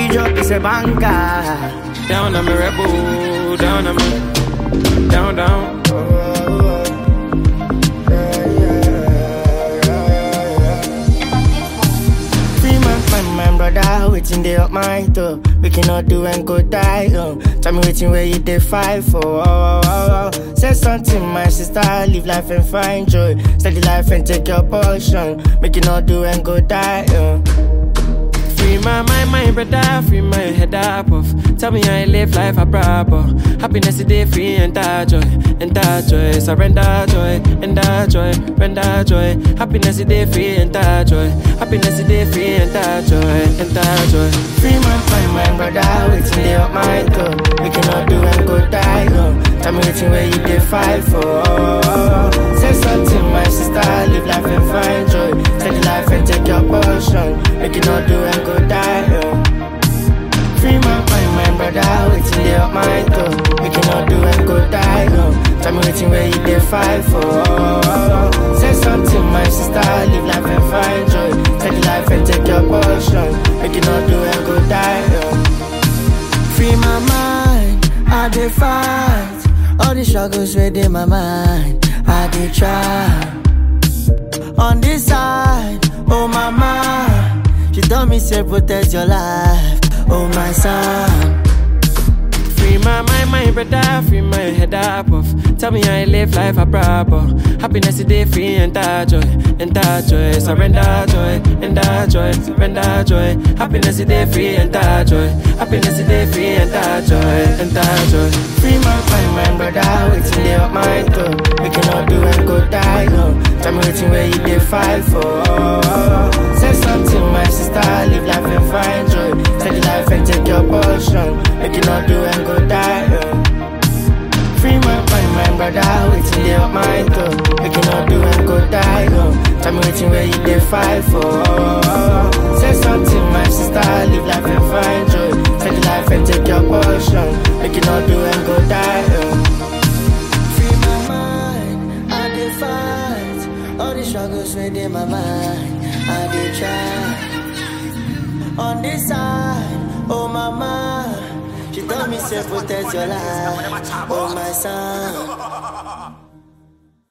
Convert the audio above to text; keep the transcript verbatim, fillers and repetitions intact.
Every drop is a banger. Down on me rebel, down on me, down down. Free my my man, brother, waiting they up my toe. We cannot do and go die. Oh. Tell me waiting where you dey fight for. Oh, oh, oh, oh. Say something, my sister, live life and find joy. Study life and take your portion. Make you not do and go die. Oh. Free my mind, my brother, free my head up off. Tell me I live life a proper. Happiness is day free and that joy, and that joy. Surrender joy, and that joy, render joy. Happiness is day free and that joy. Happiness is day free and that joy, and that joy. Free my mind, my brother, waiting they up my toe. We cannot do and go die. Oh. Tell me waiting where you dey fight for. Oh, oh, oh. Say something, my sister, live life and find joy. Study life and take your portion. Make you not do and go die. Oh. Free my mind, my brother, waiting they up my toe. We cannot do and go die. Oh. Tell me waiting where you dey fight for. Oh, oh, oh. Say something, my sister, live life and find joy. Study life and take your portion. Make you not do and go die. Oh. Free my mind, I dey fight. All the struggles within my mind, I dey try. On this side, oh mama, she told me say protect your life, oh my son. Free my mind, my brother, free my head up off. Tell me I live life a proper. Happiness is day free and that joy, and that joy. Surrender joy, and that joy, surrender joy. Happiness is day free and that joy. Happiness is day free and that joy, and that joy. Free my mind, my brother, waiting they up my toe. We cannot do and go die. Oh. Tell me waiting where you dey fight for. Oh, oh, oh. Say something, my sister, live life and find joy. Study life and take your portion. Make you not do and go die. Oh. Free my mind, my brother, waiting they up my toe. We cannot do and go die. Oh. Tell me waiting where you dey fight for. Oh, oh, oh. Say something, my sister, live life and find joy. Study life and take your portion. Make you not do and go die. Oh. Free my mind, I dey fight. All the struggles within my mind, I dey try. On this side, oh mama, she told me say protect your life, oh my son.